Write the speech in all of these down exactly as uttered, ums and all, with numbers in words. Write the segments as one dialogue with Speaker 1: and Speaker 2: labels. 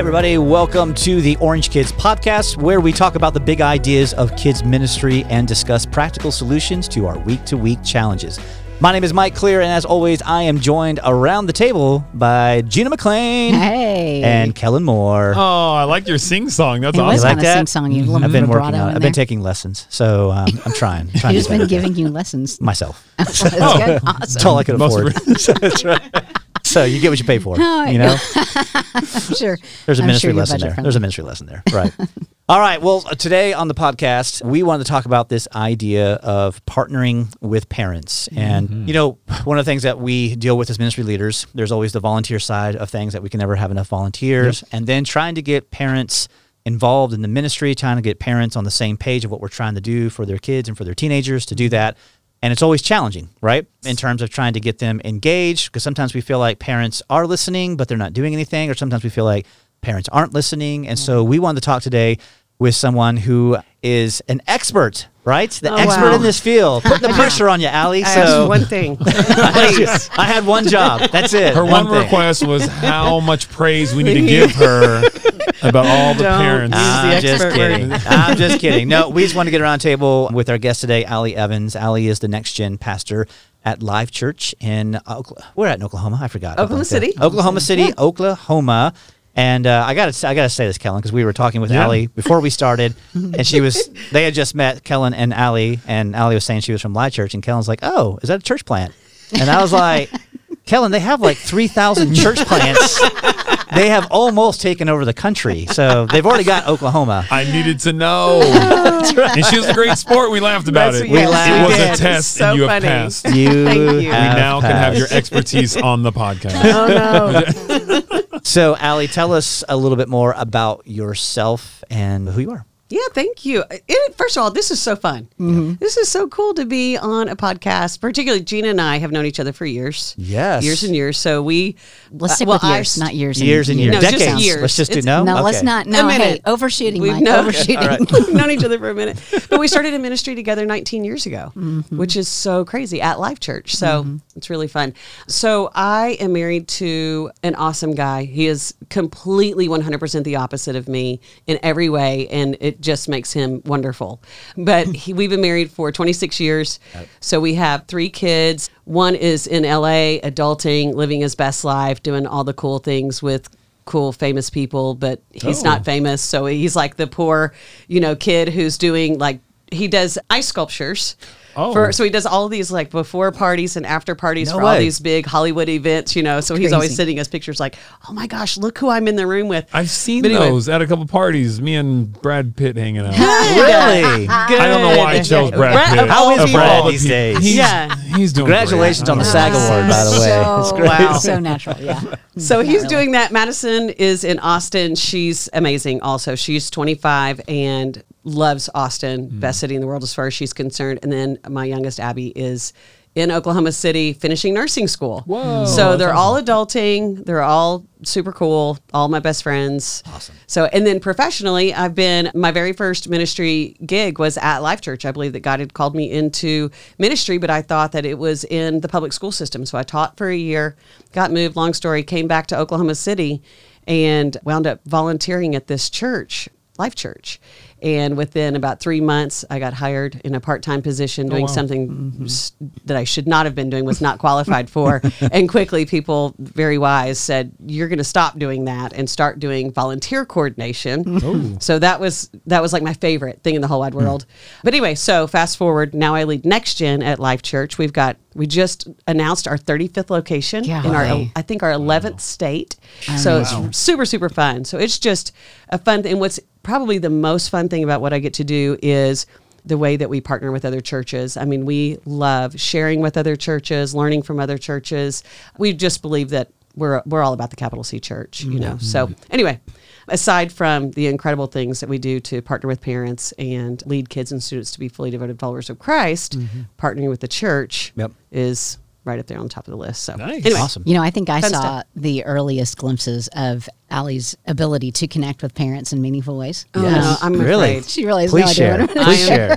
Speaker 1: everybody, welcome to the Orange Kids podcast, where we talk about the big ideas of kids ministry and discuss practical solutions to our week-to-week challenges. My name is Mike Clear, and as always, I am joined around the table by Gina McLean
Speaker 2: hey.
Speaker 1: and Kellen Moore.
Speaker 3: Oh, I like your sing-song. That's
Speaker 2: it
Speaker 3: awesome.
Speaker 2: was
Speaker 1: You like
Speaker 2: kind of
Speaker 1: that?
Speaker 2: sing-song. You
Speaker 1: I've been working on it.
Speaker 2: in
Speaker 1: I've been
Speaker 2: there.
Speaker 1: taking lessons, so um, I'm trying. trying
Speaker 2: He's
Speaker 1: to do
Speaker 2: been
Speaker 1: better.
Speaker 2: giving you lessons.
Speaker 1: Myself.
Speaker 2: That's good. Awesome.
Speaker 1: That's all I could
Speaker 3: Most
Speaker 1: afford. So, that's right. So you get what you pay for,
Speaker 2: Oh,
Speaker 1: you know?
Speaker 2: I'm sure.
Speaker 1: There's a
Speaker 2: I'm
Speaker 1: ministry
Speaker 2: sure you're
Speaker 1: lesson there.
Speaker 2: budget-friendly.
Speaker 1: There's a ministry lesson there. Right. All right. Well, today on the podcast, we wanted to talk about this idea of partnering with parents. And, mm-hmm. you know, one of the things that we deal with as ministry leaders, there's always the volunteer side of things that we can never have enough volunteers. Yep. And then trying to get parents involved in the ministry, trying to get parents on the same page of what we're trying to do for their kids and for their teenagers to do that. And it's always challenging, right, in terms of trying to get them engaged, because sometimes we feel like parents are listening, but they're not doing anything, or sometimes we feel like parents aren't listening. And so we wanted to talk today with someone who is an expert, right? The
Speaker 4: oh,
Speaker 1: expert
Speaker 4: wow.
Speaker 1: in this field. Put the pressure on you, Allie.
Speaker 4: I
Speaker 1: So
Speaker 4: have one thing. Please.
Speaker 1: I had one job. That's it.
Speaker 3: Her one,
Speaker 1: thing.
Speaker 3: request was how much praise we need to give her about all the
Speaker 4: Don't
Speaker 3: parents.
Speaker 4: use the
Speaker 1: I'm just
Speaker 4: expert
Speaker 1: kidding.
Speaker 4: word.
Speaker 1: I'm just kidding. No, we just want to get around table with our guest today, Allie Evans. Allie is the Next Gen pastor at Live Church in Oklahoma. We're at in Oklahoma. I forgot.
Speaker 4: Oklahoma City.
Speaker 1: Oklahoma City,
Speaker 4: Yeah.
Speaker 1: Oklahoma. And uh, I got to I got to say this, Kellen, because we were talking with
Speaker 3: Yeah.
Speaker 1: Allie before we started, and she was they had just met, Kellen and Allie, and Allie was saying she was from Live Church, and Kellen's like, "Oh, is that a church plant?" And I was like, "Kellen, they have like three thousand church plants. They have almost taken over the country, so they've already got Oklahoma."
Speaker 3: I needed to know. And she was a great sport. We laughed about
Speaker 4: That's-
Speaker 3: it.
Speaker 4: yes,
Speaker 1: We laughed.
Speaker 3: It was
Speaker 4: did.
Speaker 3: a test,
Speaker 4: So
Speaker 3: and you have
Speaker 4: funny.
Speaker 3: passed.
Speaker 1: You,
Speaker 4: Thank you.
Speaker 3: We
Speaker 1: have
Speaker 3: now can have your
Speaker 1: passed.
Speaker 3: expertise on the podcast.
Speaker 4: Oh, no.
Speaker 1: So, Allie, tell us a little bit more about yourself and who you are.
Speaker 4: Yeah, thank you. It, first of all, this is so fun. Mm-hmm. This is so cool to be on a podcast. Particularly, Gina and I have known each other for years.
Speaker 1: Yes.
Speaker 4: Years and years. So we...
Speaker 2: Let's stick
Speaker 4: uh, well,
Speaker 2: with years,
Speaker 4: I-
Speaker 2: not years.
Speaker 1: Years and years.
Speaker 4: No, just
Speaker 1: Decades.
Speaker 4: years.
Speaker 1: Let's just do
Speaker 4: It's-
Speaker 1: no?
Speaker 2: No,
Speaker 1: Okay.
Speaker 2: let's not.
Speaker 4: A
Speaker 2: No, hey,
Speaker 4: minute.
Speaker 2: overshooting,
Speaker 4: We've
Speaker 2: Mike.
Speaker 4: known,
Speaker 2: Overshooting.
Speaker 1: All right.
Speaker 4: We've known each other for a minute. But we started a ministry together nineteen years ago,
Speaker 2: Mm-hmm.
Speaker 4: which is so crazy, at Life Church. So mm-hmm. it's really fun. So I am married to an awesome guy. He is completely one hundred percent the opposite of me in every way, and it just makes him wonderful. But he, we've been married for twenty-six years. So we have three kids. One is in L A, adulting, living his best life, doing all the cool things with cool famous people, but he's
Speaker 3: Oh.
Speaker 4: not famous. So he's like the poor, you know, kid who's doing like, he does ice sculptures.
Speaker 3: Oh.
Speaker 4: For, so he does all these like before parties and after parties
Speaker 1: No
Speaker 4: for
Speaker 1: way.
Speaker 4: all these big Hollywood events, you know. So he's always
Speaker 2: Crazy.
Speaker 4: sending us pictures like, oh my gosh, look who I'm in the room with.
Speaker 3: I've seen
Speaker 4: But anyway.
Speaker 3: those at a couple parties. Me and Brad Pitt hanging out.
Speaker 1: Really?
Speaker 3: I don't know why I chose Brad
Speaker 4: Brad-
Speaker 3: Pitt.
Speaker 1: How is
Speaker 3: Of
Speaker 1: Brad
Speaker 3: all the
Speaker 1: these
Speaker 3: people.
Speaker 1: days?
Speaker 3: He's,
Speaker 4: Yeah.
Speaker 3: he's doing
Speaker 1: Congratulations
Speaker 3: great.
Speaker 1: on the SAG Award, by the way.
Speaker 2: So,
Speaker 1: It's great.
Speaker 4: Wow.
Speaker 2: so natural, yeah.
Speaker 4: So
Speaker 2: Not
Speaker 4: he's
Speaker 2: really.
Speaker 4: doing that. Madison is in Austin. She's amazing also. She's twenty-five and loves Austin. Best city in the world as far as she's concerned. And then my youngest, Abby, is in Oklahoma City finishing nursing school.
Speaker 3: Whoa,
Speaker 4: So
Speaker 3: that's
Speaker 4: they're all adulting. They're all super cool. All my best friends.
Speaker 1: Awesome.
Speaker 4: So, and then professionally, I've been, my very first ministry gig was at Life Church. I believe that God had called me into ministry, but I thought that it was in the public school system. So I taught for a year, got moved, long story, came back to Oklahoma City and wound up volunteering at this church, Life Church. And within about three months, I got hired in a part-time position doing
Speaker 3: wow.
Speaker 4: something
Speaker 1: Mm-hmm.
Speaker 4: s- that I should not have been doing, was not qualified for. And quickly, people, very wise, said, you're going to stop doing that and start doing volunteer coordination.
Speaker 3: Oh.
Speaker 4: So that was that was like my favorite thing in the whole wide world. But anyway, so fast forward, now I lead Next Gen at Life Church. We've got, we just announced our thirty-fifth location in our,
Speaker 2: Golly.
Speaker 4: I think our eleventh state. So it's super, super fun. So it's just a fun thing. And what's probably the most fun thing about what I get to do is the way that we partner with other churches. I mean, we love sharing with other churches, learning from other churches. We just believe that we're we're all about the capital C church, you know. So anyway, aside from the incredible things that we do to partner with parents and lead kids and students to be fully devoted followers of Christ, partnering with the church
Speaker 1: Yep.
Speaker 4: is right up there on top of the list. So
Speaker 3: Nice.
Speaker 4: anyway,
Speaker 1: Awesome.
Speaker 2: You know, I think I
Speaker 4: Fun
Speaker 2: saw
Speaker 4: stuff.
Speaker 2: the earliest glimpses of Allie's ability to connect with parents in meaningful ways.
Speaker 4: Oh,
Speaker 1: Yes.
Speaker 4: no, I'm
Speaker 1: Really?
Speaker 4: afraid.
Speaker 2: She really has
Speaker 1: Please
Speaker 2: no
Speaker 1: share.
Speaker 2: idea what I'm
Speaker 1: Please
Speaker 4: I
Speaker 1: share.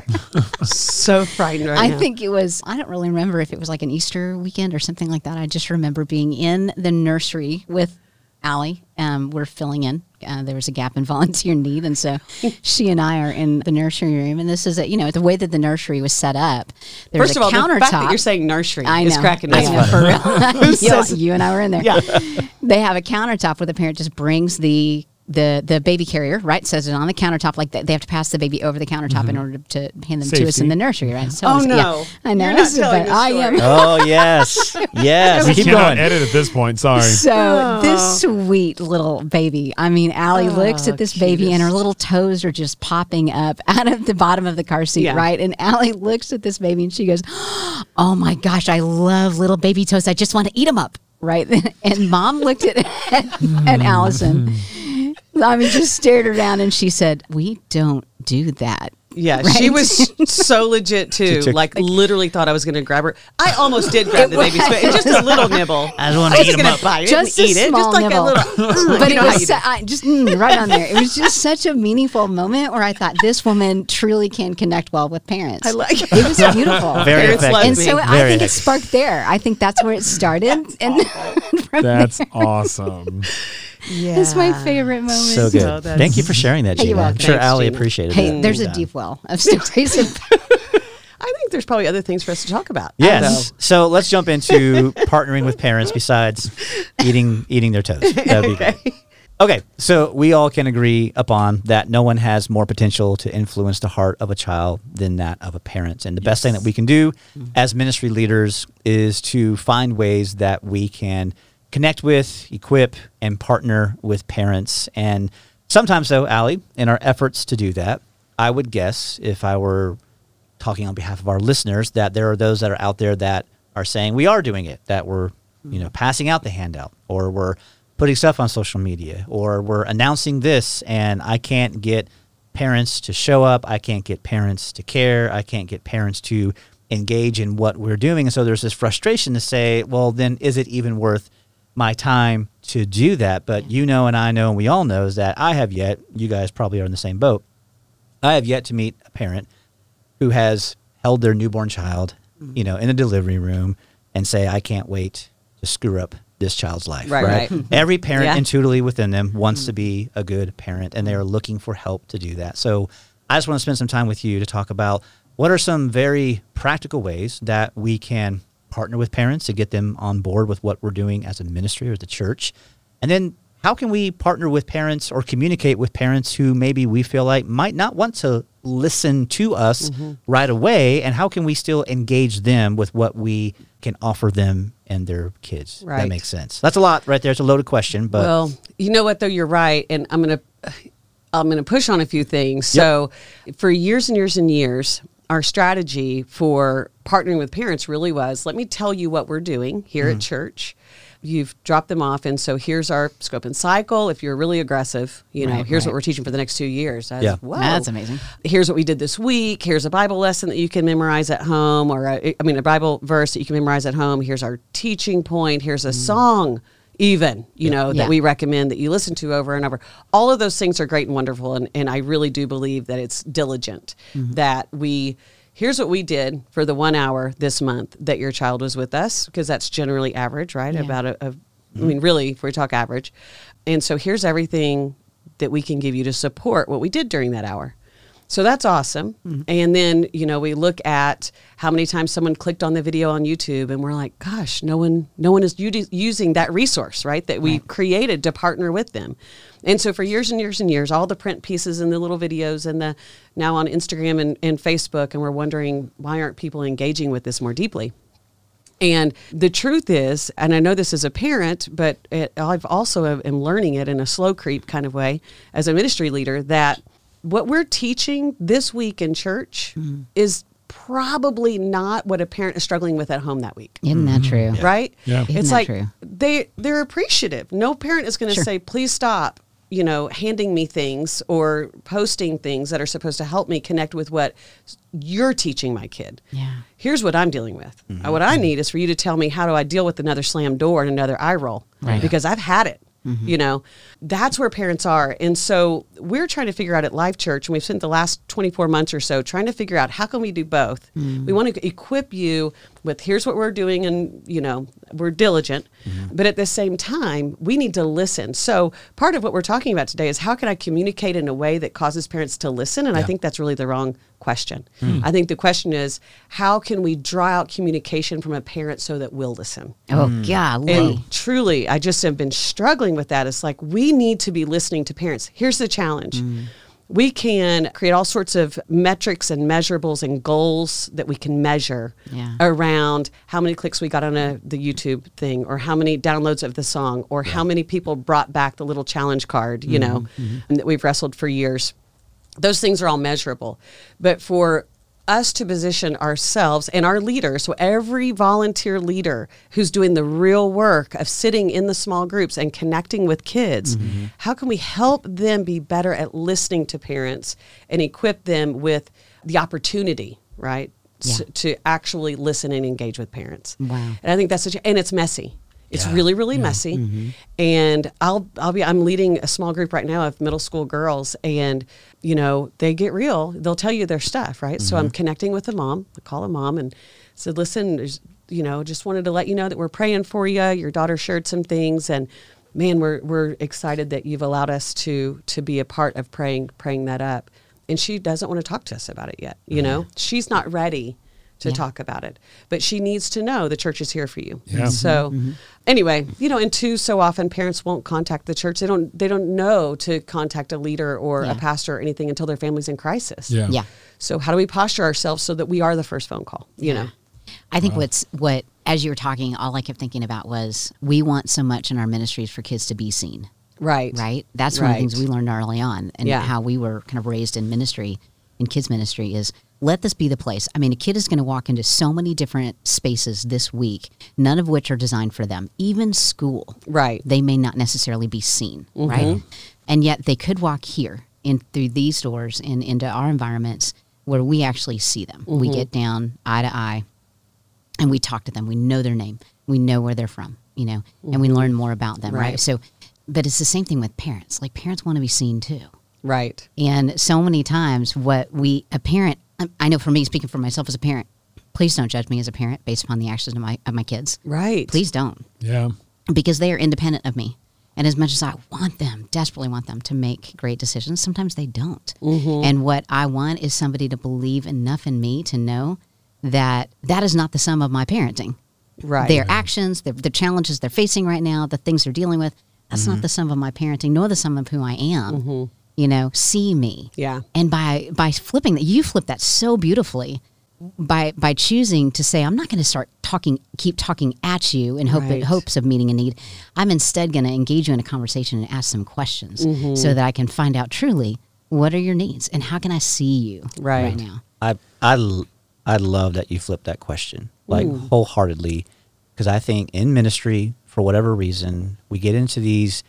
Speaker 4: So frightened right
Speaker 2: I
Speaker 4: now.
Speaker 2: think it was, I don't really remember if it was like an Easter weekend or something like that. I just remember being in the nursery with Allie, um, we're filling in. Uh, there was a gap in volunteer need, and so she and I are in the nursery room. And this is, a, you know, the way that the nursery was set up. There's
Speaker 4: First
Speaker 2: a
Speaker 4: of all,
Speaker 2: countertop.
Speaker 4: the fact that you're saying nursery
Speaker 2: I know,
Speaker 4: is cracking me
Speaker 2: I know,
Speaker 4: up.
Speaker 2: for real. you, you and I were in there.
Speaker 4: Yeah.
Speaker 2: They have a countertop where the parent just brings the the the baby carrier, right? Says it on the countertop, like they have to pass the baby over the countertop mm-hmm. in order to hand them
Speaker 3: Safety.
Speaker 2: to us in the nursery, right? So
Speaker 4: oh
Speaker 2: it's,
Speaker 4: no,
Speaker 2: yeah, I know.
Speaker 4: You're not telling
Speaker 2: but
Speaker 4: this
Speaker 2: I
Speaker 4: story.
Speaker 2: am.
Speaker 1: Oh yes, yes.
Speaker 3: We
Speaker 1: Keep
Speaker 3: cannot
Speaker 1: going.
Speaker 3: edit at this point. Sorry.
Speaker 2: So
Speaker 4: Oh.
Speaker 2: this sweet little baby, I mean, Allie
Speaker 4: Oh,
Speaker 2: looks at this baby and her
Speaker 4: cutest.
Speaker 2: little toes are just popping up out of the bottom of the car seat,
Speaker 4: Yeah.
Speaker 2: right? And Allie looks at this baby and she goes, oh my gosh, I love little baby toes. I just want to eat them up, right? And Mom looked at, at, at Allison. I mean, just stared around and she said, we don't do that.
Speaker 4: Yeah,
Speaker 2: Right?
Speaker 4: she was so legit too.
Speaker 1: took-
Speaker 4: Like literally thought I was going to grab her. I almost did grab the baby's foot. Just a little nibble.
Speaker 1: I just wanna
Speaker 4: I
Speaker 1: eat
Speaker 4: was
Speaker 1: 'em
Speaker 4: gonna
Speaker 1: up.
Speaker 4: bite it
Speaker 2: Just
Speaker 4: and
Speaker 2: a
Speaker 4: eat it.
Speaker 2: small
Speaker 4: Just like
Speaker 2: nibble.
Speaker 4: a little.
Speaker 2: But
Speaker 4: you
Speaker 2: it
Speaker 4: know how
Speaker 2: was
Speaker 4: you
Speaker 2: su-
Speaker 4: do.
Speaker 2: I, just mm, right on there. It was just such a meaningful moment where I thought this woman truly can connect well with parents.
Speaker 4: I like
Speaker 2: it. was beautiful.
Speaker 1: Very
Speaker 4: Parents love
Speaker 1: effective.
Speaker 2: And so
Speaker 4: me.
Speaker 2: I
Speaker 1: Very
Speaker 2: think it
Speaker 1: effective.
Speaker 2: sparked there. I think that's where it started. And from
Speaker 3: That's awesome.
Speaker 4: Yeah.
Speaker 2: It's my favorite moment.
Speaker 1: So good.
Speaker 4: So that's-
Speaker 1: Thank you for sharing that,
Speaker 2: Hey, you're
Speaker 1: Gina. I'm
Speaker 2: welcome.
Speaker 1: sure
Speaker 4: Thanks,
Speaker 1: Allie
Speaker 4: Gina.
Speaker 1: appreciated
Speaker 2: Hey,
Speaker 1: that.
Speaker 2: there's a
Speaker 1: Yeah.
Speaker 2: deep well of stories. Of,
Speaker 4: I think there's probably other things for us to talk about.
Speaker 1: Yes.
Speaker 4: So,
Speaker 1: So let's jump into partnering with parents besides eating eating their toes. That would be great. Okay, so we all can agree upon that no one has more potential to influence the heart of a child than that of a parent. And the best thing that we can do as ministry leaders is to find ways that we can connect with, equip, and partner with parents. And sometimes, though, Allie, in our efforts to do that, I would guess, if I were talking on behalf of our listeners, that there are those that are out there that are saying we are doing it, that we're, you know, passing out the handout, or we're putting stuff on social media, or we're announcing this, and I can't get parents to show up. I can't get parents to care. I can't get parents to engage in what we're doing. And so there's this frustration to say, well, then is it even worth my time to do that? But you know, and I know, and we all know, is that I have yet, you guys probably are in the same boat, I have yet to meet a parent who has held their newborn child, you know, in a delivery room and say, I can't wait to screw up this child's life.
Speaker 4: Right,
Speaker 1: Right.
Speaker 4: right.
Speaker 1: Every parent
Speaker 4: Yeah.
Speaker 1: intuitively within them wants to be a good parent, and they are looking for help to do that. So I just want to spend some time with you to talk about what are some very practical ways that we can partner with parents to get them on board with what we're doing as a ministry or the church. And then how can we partner with parents or communicate with parents who maybe we feel like might not want to listen to us mm-hmm. right away, and how can we still engage them with what we can offer them and their kids?
Speaker 4: Right.
Speaker 1: That makes sense. That's a lot right there. It's a loaded question, but
Speaker 4: well, you know what though, you're right, and I'm gonna I'm gonna push on a few things. So, for years and years and years, our strategy for partnering with parents really was, let me tell you what we're doing here mm-hmm. at church. You've dropped them off, and so here's our scope and cycle. If you're really aggressive, you know,
Speaker 2: Right,
Speaker 4: here's
Speaker 2: right.
Speaker 4: what we're teaching for the next two years. I was,
Speaker 1: Yeah.
Speaker 4: Whoa.
Speaker 2: That's amazing.
Speaker 4: Here's what we did this week. Here's a Bible lesson that you can memorize at home, or a, I mean, a Bible verse that you can memorize at home. Here's our teaching point. Here's a mm. song, even, you know, that
Speaker 2: Yeah.
Speaker 4: we recommend that you listen to over and over. All of those things are great and wonderful, and, and I really do believe that it's diligent, mm-hmm. that we... Here's what we did for the one hour this month that your child was with us, because that's generally average, right?
Speaker 2: Yeah.
Speaker 4: About a, a, I mean, really, if we talk average. And so here's everything that we can give you to support what we did during that hour. So that's awesome. Mm-hmm. And then, you know, we look at how many times someone clicked on the video on YouTube, and we're like, gosh, no one no one is u- using that resource, right, that we
Speaker 2: Right.
Speaker 4: created to partner with them. And so for years and years and years, all the print pieces and the little videos and the now on Instagram and, and Facebook, and we're wondering, why aren't people engaging with this more deeply? And the truth is, and I know this as a parent, but it, I've also am learning it in a slow creep kind of way as a ministry leader, that what we're teaching this week in church mm-hmm. is probably not what a parent is struggling with at home that week.
Speaker 2: Isn't that true?
Speaker 1: Yeah.
Speaker 4: Right?
Speaker 3: Yeah.
Speaker 2: Isn't
Speaker 4: It's
Speaker 2: that
Speaker 4: like
Speaker 2: true?
Speaker 4: they they're appreciative. No parent is going to
Speaker 2: Sure.
Speaker 4: say, please stop, you know, handing me things or posting things that are supposed to help me connect with what you're teaching my kid.
Speaker 2: Yeah.
Speaker 4: Here's what I'm dealing with.
Speaker 1: Mm-hmm.
Speaker 4: Uh, what I need is for you to tell me, how do I deal with another slam door and another eye roll?
Speaker 2: Right.
Speaker 4: Because I've had it. Mm-hmm. You know, that's where parents are. And so we're trying to figure out at Life Church, and we've spent the last twenty-four months or so trying to figure out, how can we do both? Mm. We want to equip you with here's what we're doing, and you know we're diligent, mm-hmm. but at the same time we need to listen. So part of what we're talking about today is how can I communicate in a way that causes parents to listen, and yeah. I think that's really the wrong question. Mm. I think the question is how can we draw out communication from a parent so that we'll listen.
Speaker 2: Oh mm. golly.
Speaker 4: And truly, I just have been struggling with that. It's like we need to be listening to parents. Here's the challenge. Mm. We can create all sorts of metrics and measurables and goals that we can measure yeah. around how many clicks we got on a, the YouTube thing, or how many downloads of the song, or yeah. how many people brought back the little challenge card, you mm-hmm, know, mm-hmm. that we've wrestled for years. Those things are all measurable. But for us to position ourselves and our leaders, so every volunteer leader who's doing the real work of sitting in the small groups and connecting with kids, mm-hmm. how can we help them be better at listening to parents and equip them with the opportunity, right, yeah. s- to actually listen and engage with parents?
Speaker 2: Wow.
Speaker 4: And I think that's such a, and it's messy. It's
Speaker 1: yeah.
Speaker 4: really, really
Speaker 1: yeah.
Speaker 4: messy.
Speaker 1: Mm-hmm.
Speaker 4: And I'll, I'll be, I'm leading a small group right now of middle school girls, and, you know, they get real. They'll tell you their stuff, right? Mm-hmm. So I'm connecting with a mom. I call a mom and said, listen, there's, you know, just wanted to let you know that we're praying for you. Your daughter shared some things, and man, we're, we're excited that you've allowed us to, to be a part of praying, praying that up. And she doesn't want to talk to us about it yet. You mm-hmm. know, she's not ready to yeah. talk about it, but she needs to know the church is here for you.
Speaker 3: Yeah.
Speaker 4: So
Speaker 2: mm-hmm.
Speaker 4: anyway, you know, and two, so often parents won't contact the church. They don't, they don't know to contact a leader or
Speaker 2: yeah.
Speaker 4: a pastor or anything until their family's in crisis.
Speaker 3: Yeah.
Speaker 2: Yeah.
Speaker 4: So how do we posture ourselves so that we are the first phone call, you
Speaker 2: yeah.
Speaker 4: know?
Speaker 2: I think wow. what's, what, as you were talking, all I kept thinking about was we want so much in our ministries for kids to be seen.
Speaker 4: Right.
Speaker 2: Right. That's
Speaker 4: right.
Speaker 2: one of the things we learned early on, and
Speaker 4: yeah.
Speaker 2: how we were kind of raised in ministry, in kids ministry, is let this be the place. I mean, a kid is going to walk into so many different spaces this week, none of which are designed for them. Even school.
Speaker 4: Right.
Speaker 2: They may not necessarily be seen,
Speaker 4: mm-hmm.
Speaker 2: right? And yet they could walk here in through these doors and into our environments where we actually see them. Mm-hmm. We get down eye to eye and we talk to them. We know their name. We know where they're from, you know, mm-hmm. and we learn more about them, right. right? So, but it's the same thing with parents. Like, parents want to be seen too.
Speaker 4: Right.
Speaker 2: And so many times what we, a parent, I know for me, speaking for myself as a parent, please don't judge me as a parent based upon the actions of my of my kids.
Speaker 4: Right.
Speaker 2: Please don't.
Speaker 3: Yeah.
Speaker 2: Because they are independent of me. And as much as I want them, desperately want them to make great decisions, sometimes they don't. Mm-hmm. And what I want is somebody to believe enough in me to know that that is not the sum of my parenting.
Speaker 4: Right.
Speaker 2: Their
Speaker 3: right.
Speaker 2: actions, the, the challenges they're facing right now, the things they're dealing with, that's mm-hmm. not the sum of my parenting, nor the sum of who I am. Mm-hmm. You know, see me.
Speaker 4: Yeah.
Speaker 2: And by by flipping that, you flip that so beautifully by by choosing to say, I'm not going to start talking, keep talking at you in hope
Speaker 4: Right.
Speaker 2: that, hopes of meeting a need. I'm instead going to engage you in a conversation and ask some questions
Speaker 4: mm-hmm.
Speaker 2: so that I can find out truly what are your needs and how can I see you
Speaker 4: Right.
Speaker 2: right now.
Speaker 1: I I l- I love that you flipped that question, like
Speaker 4: Ooh.
Speaker 1: wholeheartedly, because I think in ministry, for whatever reason, we get into these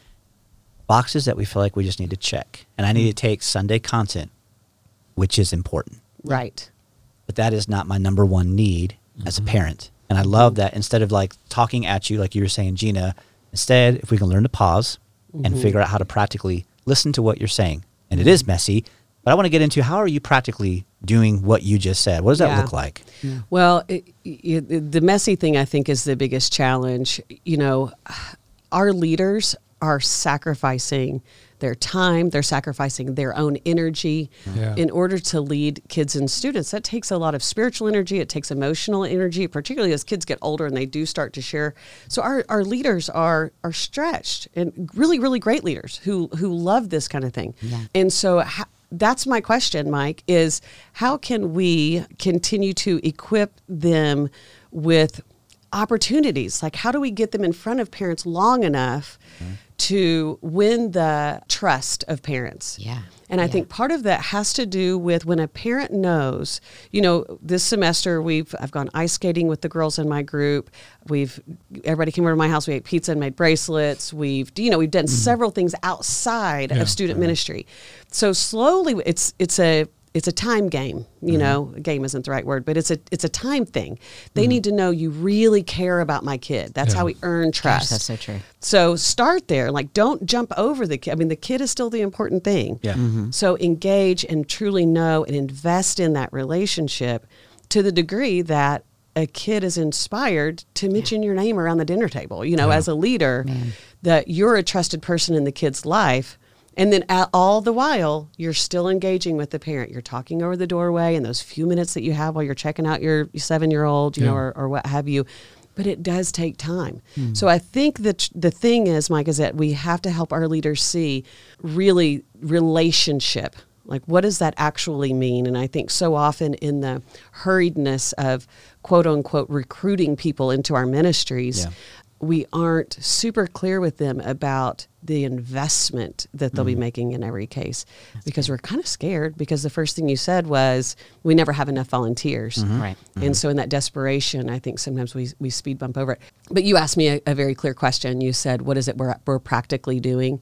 Speaker 1: boxes that we feel like we just need to check. And I need to take Sunday content, which is important.
Speaker 4: Right.
Speaker 1: But that is not my number one need mm-hmm. as a parent. And I love that instead of like talking at you, like you were saying, Gina, instead, if we can learn to pause mm-hmm. and figure out how to practically listen to what you're saying. And it is messy, but I want to get into how are you practically doing what you just said? What does that
Speaker 4: Yeah.
Speaker 1: look like?
Speaker 2: Yeah.
Speaker 4: Well, it, it, the messy thing, I think, is the biggest challenge. You know, our leaders are sacrificing their time, they're sacrificing their own energy
Speaker 3: Yeah.
Speaker 4: in order to lead kids and students. That takes a lot of spiritual energy. It takes emotional energy, particularly as kids get older and they do start to share. So our, our leaders are are stretched, and really, really great leaders who who love this kind of thing.
Speaker 2: Yeah.
Speaker 4: And so ha- that's my question, Mike, is how can we continue to equip them with opportunities? Like, how do we get them in front of parents long enough mm-hmm. to win the trust of parents?
Speaker 2: Yeah.
Speaker 4: And I
Speaker 2: Yeah.
Speaker 4: think part of that has to do with when a parent knows, you know, this semester we've, I've gone ice skating with the girls in my group. We've, everybody came over to my house. We ate pizza and made bracelets. We've, you know, we've done mm-hmm. several things outside
Speaker 3: Yeah.
Speaker 4: of student ministry. So slowly it's, it's a, it's a time game, you mm-hmm. know, a game isn't the right word, but it's a, it's a time thing. They mm-hmm. need to know you really care about my kid. That's
Speaker 3: Yeah.
Speaker 4: how we earn trust.
Speaker 2: Gosh, that's so true.
Speaker 4: So start there. Like, don't jump over the kid. I mean, the kid is still the important thing.
Speaker 1: Yeah.
Speaker 2: Mm-hmm.
Speaker 4: So engage and truly know and invest in that relationship to the degree that a kid is inspired to mention your name around the dinner table. You know, as a leader,
Speaker 2: Man.
Speaker 4: that you're a trusted person in the kid's life. And then at, all the while, you're still engaging with the parent. You're talking over the doorway in those few minutes that you have while you're checking out your seven-year-old, you
Speaker 3: Yeah.
Speaker 4: know, or, or what have you. But it does take time. So I think that the thing is, Mike, is that we have to help our leaders see really relationship. Like, what does that actually mean? And I think so often in the hurriedness of quote unquote recruiting people into our ministries,
Speaker 1: Yeah.
Speaker 4: we aren't super clear with them about the investment that they'll be making in every case. Because we're kind of scared, because the first thing you said was we never have enough volunteers.
Speaker 2: Right.
Speaker 4: And so in that desperation, I think sometimes we we speed bump over it. But you asked me a, a very clear question. You said, what is it we're, we're practically doing?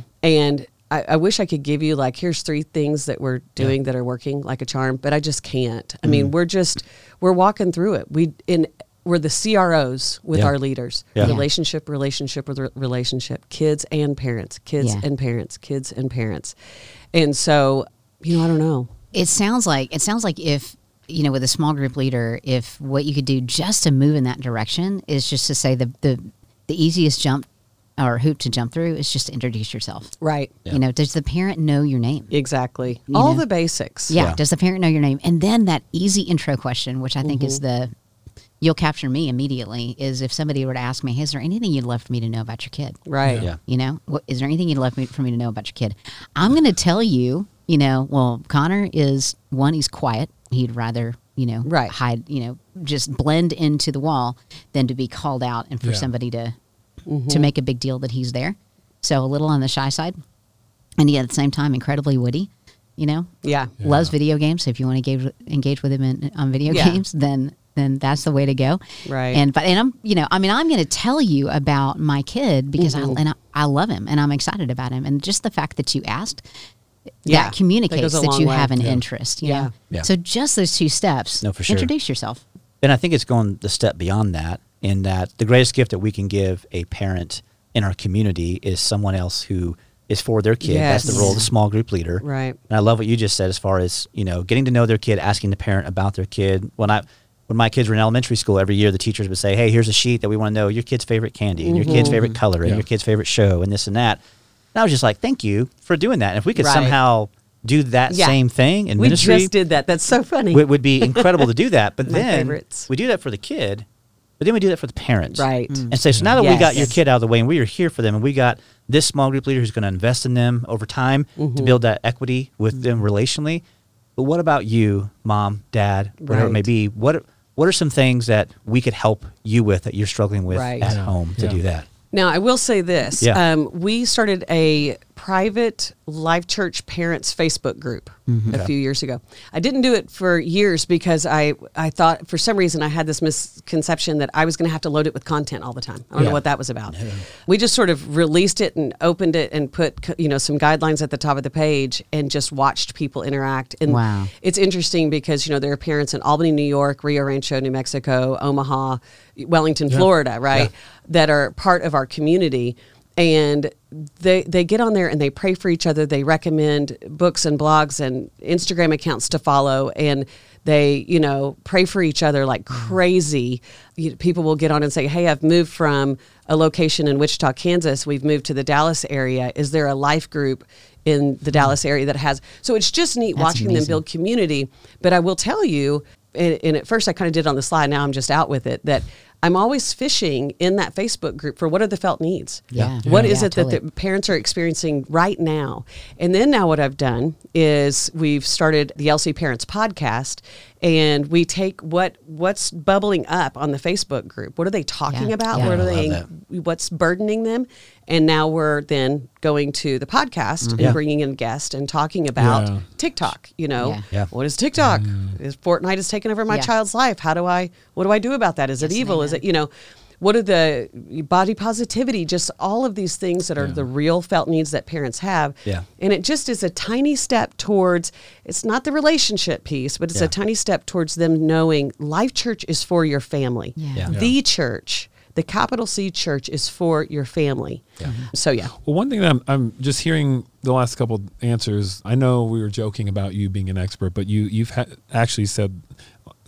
Speaker 4: And I, I wish I could give you like, here's three things that we're doing that are working like a charm, but I just can't. I mean, we're just, we're walking through it. We in We're the C R Os with
Speaker 1: Yeah.
Speaker 4: our leaders.
Speaker 1: Yeah.
Speaker 4: Relationship, relationship with re- relationship. Kids and parents. Kids
Speaker 2: Yeah.
Speaker 4: and parents. Kids and parents. And so, you know, I don't know.
Speaker 2: It sounds like it sounds like if you know, with a small group leader, if what you could do just to move in that direction is just to say the the, the easiest jump or hoop to jump through is just to introduce yourself.
Speaker 4: Right.
Speaker 2: You know, does the parent know your name?
Speaker 4: Exactly.
Speaker 2: You
Speaker 4: All
Speaker 2: know?
Speaker 4: the basics.
Speaker 2: Yeah.
Speaker 1: Yeah.
Speaker 2: Does the parent know your name? And then that easy intro question, which I think is the you'll capture me immediately, is if somebody were to ask me, hey, is there anything you'd love for me to know about your kid?
Speaker 4: Right.
Speaker 1: Yeah.
Speaker 2: You know, what, is there anything you'd love me, for me to know about your kid? I'm going to tell you, you know, well, Connor is one, he's quiet. He'd rather, you know,
Speaker 4: Right.
Speaker 2: hide, you know, just blend into the wall than to be called out and for
Speaker 3: Yeah.
Speaker 2: somebody to to make a big deal that he's there. So a little on the shy side, and yet at the same time, incredibly witty. You know,
Speaker 4: Yeah.
Speaker 3: Yeah.
Speaker 2: loves video games. So if you want to engage engage with him in, on video
Speaker 4: Yeah.
Speaker 2: games, then then that's the way to go.
Speaker 4: Right.
Speaker 2: And but and I'm you know I mean I'm going to tell you about my kid because
Speaker 4: Mhm.
Speaker 2: I and I, I love him and I'm excited about him, and just the fact that you asked
Speaker 4: Yeah.
Speaker 2: that communicates
Speaker 4: That goes a
Speaker 2: that
Speaker 4: long
Speaker 2: you
Speaker 4: way.
Speaker 2: have an
Speaker 3: Yeah.
Speaker 2: interest. You
Speaker 4: Yeah.
Speaker 2: know?
Speaker 1: Yeah.
Speaker 2: So just those two steps.
Speaker 1: No, for sure.
Speaker 2: Introduce yourself.
Speaker 1: And I think it's going the step beyond that, in that the greatest gift that we can give a parent in our community is someone else who is for their kid. That's
Speaker 4: Yes.
Speaker 1: the role of the small group leader.
Speaker 4: Right.
Speaker 1: And I love what you just said as far as, you know, getting to know their kid, asking the parent about their kid. When I when my kids were in elementary school, every year the teachers would say, hey, here's a sheet that we want to know your kid's favorite candy and your kid's favorite color and
Speaker 3: Yeah.
Speaker 1: your kid's favorite show and this and that. And I was just like, thank you for doing that. And if we could
Speaker 4: Right.
Speaker 1: somehow do that
Speaker 4: Yeah.
Speaker 1: same thing in
Speaker 4: We
Speaker 1: ministry,
Speaker 4: just did that. That's so funny.
Speaker 1: it would be incredible to do that. But
Speaker 4: My
Speaker 1: then
Speaker 4: favorites.
Speaker 1: we do that for the kid, but then we do that for the parents.
Speaker 4: Right.
Speaker 1: And say, so now that we
Speaker 4: Yes.
Speaker 1: got your kid out of the way and we are here for them and we got this small group leader who's going to invest in them over time to build that equity with them relationally. But what about you, mom, dad, whatever it may
Speaker 4: Right.
Speaker 1: be? What what are some things that we could help you with that you're struggling with
Speaker 4: Right.
Speaker 1: at
Speaker 3: Yeah.
Speaker 1: home to
Speaker 3: Yeah.
Speaker 1: do that?
Speaker 4: Now, I will say this.
Speaker 1: Yeah.
Speaker 4: Um, we started a private Life Church parents Facebook group a few years ago. I didn't do it for years because I, I thought for some reason I had this misconception that I was going to have to load it with content all the time. I don't
Speaker 3: Yeah.
Speaker 4: know what that was about. We just sort of released it and opened it and put, you know, some guidelines at the top of the page and just watched people interact. And
Speaker 2: Wow.
Speaker 4: it's interesting because, you know, there are parents in Albany, New York, Rio Rancho, New Mexico, Omaha, Wellington, Florida, right? That are part of our community. And they they get on there and they pray for each other. They recommend books and blogs and Instagram accounts to follow. And they, you know, pray for each other like crazy. You, people will get on and say, hey, I've moved from a location in Wichita, Kansas. We've moved to the Dallas area. Is there a life group in the Dallas area that has? So it's just neat
Speaker 2: That's
Speaker 4: watching them
Speaker 2: amazing.
Speaker 4: build community. But I will tell you, and, and at first I kind of did on the slide, now I'm just out with it, that I'm always fishing in that Facebook group for what are the felt needs.
Speaker 2: Yeah.
Speaker 4: What
Speaker 2: Yeah,
Speaker 4: is it
Speaker 2: totally.
Speaker 4: that the parents are experiencing right now? And then now what I've done is we've started the L C Parents podcast, and we take what what's bubbling up on the Facebook group. What are they talking
Speaker 2: Yeah.
Speaker 4: about?
Speaker 2: Yeah.
Speaker 4: What are
Speaker 1: I
Speaker 4: they?
Speaker 1: love
Speaker 4: What's burdening them? And now we're then going to the podcast
Speaker 1: Yeah.
Speaker 4: and bringing in guests and talking about
Speaker 3: Yeah.
Speaker 4: TikTok. You know,
Speaker 2: Yeah.
Speaker 1: Yeah.
Speaker 4: what is TikTok? Is Fortnite has taken over my
Speaker 2: Yeah.
Speaker 4: child's life? How do I? What do I do about that? Is it
Speaker 2: Yes,
Speaker 4: evil? Is
Speaker 2: amen.
Speaker 4: it, you know? What are the body positivity? Just all of these things that are the real felt needs that parents have.
Speaker 1: Yeah.
Speaker 4: And it just is a tiny step towards, it's not the relationship piece, but it's
Speaker 1: Yeah.
Speaker 4: a tiny step towards them knowing Life Church is for your family.
Speaker 2: Yeah.
Speaker 1: Yeah.
Speaker 4: The church, the capital C church is for your family.
Speaker 1: Yeah.
Speaker 4: So yeah.
Speaker 3: Well, one thing that I'm, I'm just hearing the last couple answers. I know we were joking about you being an expert, but you you've ha- actually said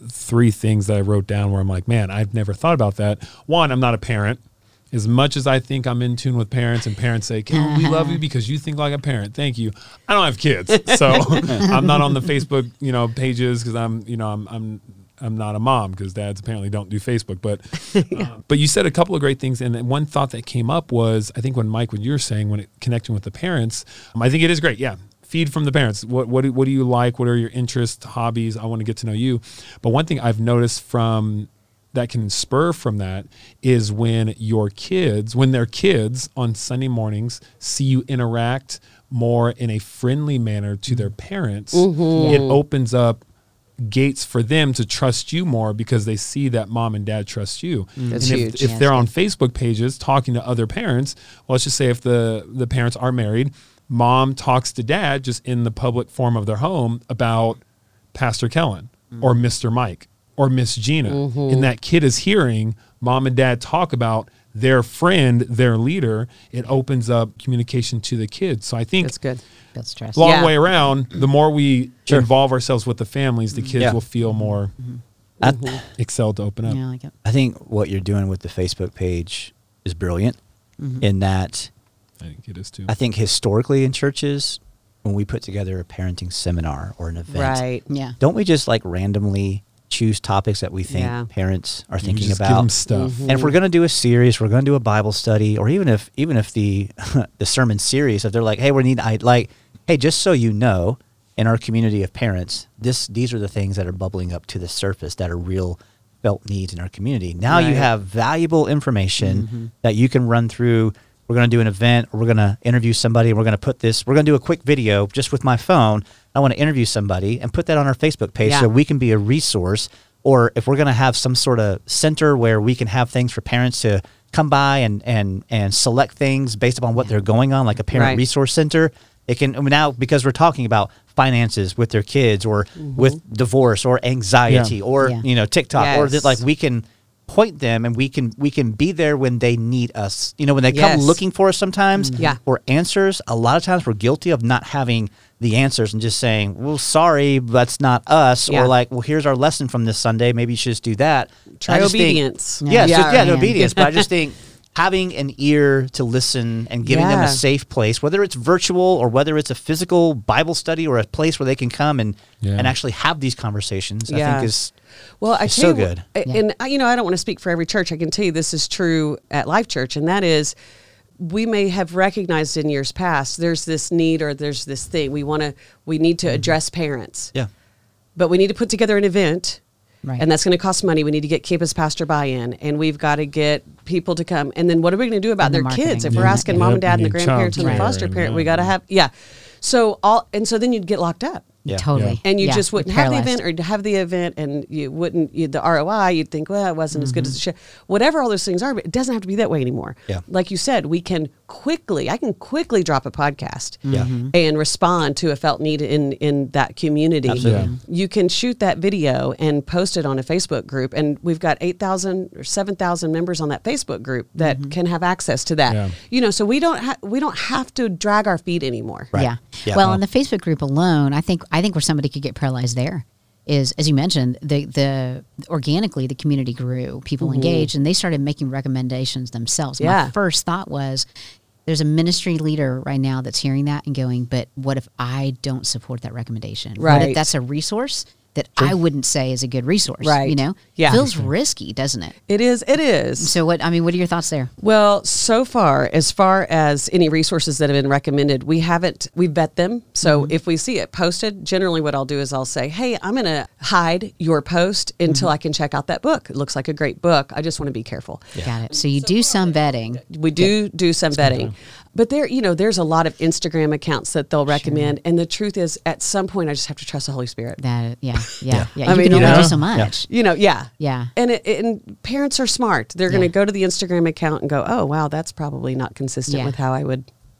Speaker 3: three things that I wrote down where I'm like, man, I've never thought about that. One, I'm not a parent. As much as I think I'm in tune with parents, and parents say, "Kel, we love you because you think like a parent." Thank you. I don't have kids, so I'm not on the Facebook, you know, pages because I'm, you know, I'm, I'm, I'm not a mom because dads apparently don't do Facebook. But, uh, but you said a couple of great things, and one thought that came up was, I think when Mike, what you were saying, when it connecting with the parents, um, I think it is great. Yeah. Feed from the parents. What what do, what do you like? What are your interests, hobbies? I want to get to know you. But one thing I've noticed from that can spur from that is when your kids, when their kids on Sunday mornings see you interact more in a friendly manner to their parents, mm-hmm. it opens up gates for them to trust you more because they see that mom and dad trust you.
Speaker 4: Mm. That's
Speaker 3: and if,
Speaker 4: huge.
Speaker 3: if
Speaker 2: Yeah,
Speaker 3: they're
Speaker 2: that's
Speaker 3: on
Speaker 2: good.
Speaker 3: Facebook pages talking to other parents, well, let's just say if the, the parents are married, mom talks to dad just in the public forum of their home about Pastor Kellen mm. or Mister Mike or Miss Gina. Mm-hmm. And that kid is hearing mom and dad talk about their friend, their leader. It opens up communication to the kids. So I think
Speaker 4: That's good.
Speaker 2: That's trust.
Speaker 3: long
Speaker 4: Yeah.
Speaker 3: way around, the more we
Speaker 1: Sure.
Speaker 3: involve ourselves with the families, the kids
Speaker 1: Yeah.
Speaker 3: will feel more
Speaker 1: I,
Speaker 3: excelled to open up.
Speaker 2: Yeah, I like it.
Speaker 1: I think what you're doing with the Facebook page is brilliant in that
Speaker 3: I think it is too.
Speaker 1: I think historically in churches, when we put together a parenting seminar or an event,
Speaker 4: Right.
Speaker 2: Yeah.
Speaker 1: don't we just like randomly choose topics that we think
Speaker 4: Yeah.
Speaker 1: parents are
Speaker 3: You
Speaker 1: thinking
Speaker 3: just give
Speaker 1: about?
Speaker 3: them stuff.
Speaker 1: And if we're going to do a series, we're going to do a Bible study, or even if even if the the sermon series, if they're like, hey, we need, I like, hey, just so you know, in our community of parents, this these are the things that are bubbling up to the surface that are real felt needs in our community. Now you
Speaker 4: Right.
Speaker 1: have valuable information that you can run through. We're going to do an event, or we're going to interview somebody, and we're going to put this, we're going to do a quick video just with my phone. I want to interview somebody and put that on our Facebook page
Speaker 4: Yeah.
Speaker 1: so we can be a resource. Or if we're going to have some sort of center where we can have things for parents to come by and, and, and select things based upon what they're going on, like a parent
Speaker 4: Right.
Speaker 1: resource center. It can, I mean, now because we're talking about finances with their kids, or with divorce, or anxiety,
Speaker 3: Yeah.
Speaker 1: or
Speaker 2: Yeah.
Speaker 1: you know, TikTok, or
Speaker 4: Yes.
Speaker 1: that, like we can point them and we can we can be there when they need us. You know, when they come
Speaker 4: Yes.
Speaker 1: looking for us sometimes
Speaker 4: Yeah.
Speaker 1: for answers. A lot of times we're guilty of not having the answers and just saying, well, sorry, that's not us.
Speaker 4: Yeah.
Speaker 1: Or like, well, here's our lesson from this Sunday. Maybe you should just do that.
Speaker 4: Try
Speaker 1: I just think-
Speaker 4: obedience.
Speaker 1: yeah,
Speaker 2: Yeah.
Speaker 1: yeah,
Speaker 4: Yeah,
Speaker 1: yeah, the
Speaker 2: man.
Speaker 1: obedience. But I just think having an ear to listen and giving them
Speaker 4: Yeah.
Speaker 1: a safe place, whether it's virtual or whether it's a physical Bible study or a place where they can come and,
Speaker 3: Yeah.
Speaker 1: and actually have these conversations, I
Speaker 4: Yeah.
Speaker 1: think is
Speaker 4: Well, I
Speaker 1: It's
Speaker 4: tell
Speaker 1: so
Speaker 4: you
Speaker 1: good.
Speaker 4: what-
Speaker 2: Yeah.
Speaker 4: and I- you know, I don't want to speak for every church. I can tell you this is true at Life Church, and that is, we may have recognized in years past there's this need or there's this thing we want to we need to address parents,
Speaker 1: yeah.
Speaker 4: but we need to put together an event.
Speaker 2: Right.
Speaker 4: And that's going to cost money. We need to get campus pastor buy-in, and we've got to get people to come. And then what are we going to do about
Speaker 2: And the
Speaker 4: their
Speaker 2: marketing.
Speaker 4: kids? If
Speaker 2: Yeah.
Speaker 4: we're asking mom
Speaker 3: Yep,
Speaker 4: and dad and
Speaker 3: you
Speaker 4: the
Speaker 3: need
Speaker 4: grandparents and the
Speaker 3: childcare
Speaker 4: foster
Speaker 3: and
Speaker 4: parent, we
Speaker 3: yeah.
Speaker 4: got to have yeah. So all and so then you'd get locked up.
Speaker 1: Yeah.
Speaker 2: Totally.
Speaker 4: And you
Speaker 2: Yeah,
Speaker 4: just wouldn't
Speaker 2: you're
Speaker 4: have the
Speaker 2: paralyzed.
Speaker 4: event, or have the event, and you wouldn't you, the R O I. You'd think, well, it wasn't as good as it should. Whatever all those things are, but it doesn't have to be that way anymore.
Speaker 1: Yeah.
Speaker 4: Like you said, we can quickly. I can quickly drop a podcast.
Speaker 1: Yeah.
Speaker 2: Mm-hmm.
Speaker 4: And respond to a felt need in in that community.
Speaker 1: Absolutely.
Speaker 3: Yeah.
Speaker 4: You can shoot that video and post it on a Facebook group, and we've got eight thousand or seven thousand members on that Facebook group that
Speaker 2: Mm-hmm.
Speaker 4: can have access to that.
Speaker 3: Yeah.
Speaker 4: You know, so we don't ha- we don't have to drag our feet anymore.
Speaker 1: Right.
Speaker 2: Yeah.
Speaker 1: Yeah.
Speaker 2: Well, in the Facebook group alone, I think I think where somebody could get paralyzed there is, as you mentioned, the the organically the community grew, people engaged, and they started making recommendations themselves.
Speaker 4: Yeah.
Speaker 2: My first thought was, there's a ministry leader right now that's hearing that and going, but what if I don't support that recommendation? What
Speaker 4: Right.
Speaker 2: if that's a resource that I wouldn't say is a good resource?
Speaker 4: Right.
Speaker 2: You know?
Speaker 4: Yeah.
Speaker 2: Feels risky, doesn't it?
Speaker 4: It is. It is.
Speaker 2: So what I mean, what are your thoughts there?
Speaker 4: Well, so far, as far as any resources that have been recommended, we haven't, we vet them. So
Speaker 2: Mm-hmm.
Speaker 4: if we see it posted, generally what I'll do is I'll say, hey, I'm going to hide your post until
Speaker 2: Mm-hmm.
Speaker 4: I can check out that book. It looks like a great book. I just want to be careful.
Speaker 2: Got it. So you do some vetting.
Speaker 4: We do do some vetting. But there, you know, there's a lot of Instagram accounts that they'll recommend. And the truth is, at some point, I just have to trust the Holy Spirit.
Speaker 2: That yeah, yeah, yeah.
Speaker 4: I
Speaker 2: You
Speaker 4: mean,
Speaker 2: can
Speaker 4: you
Speaker 2: only
Speaker 4: know,
Speaker 2: do so much.
Speaker 4: You know, yeah.
Speaker 2: Yeah.
Speaker 4: And it, and parents are smart. They're going
Speaker 2: Yeah.
Speaker 4: to go to the Instagram account and go, oh, wow, that's probably not consistent
Speaker 2: Yeah.
Speaker 4: with how I would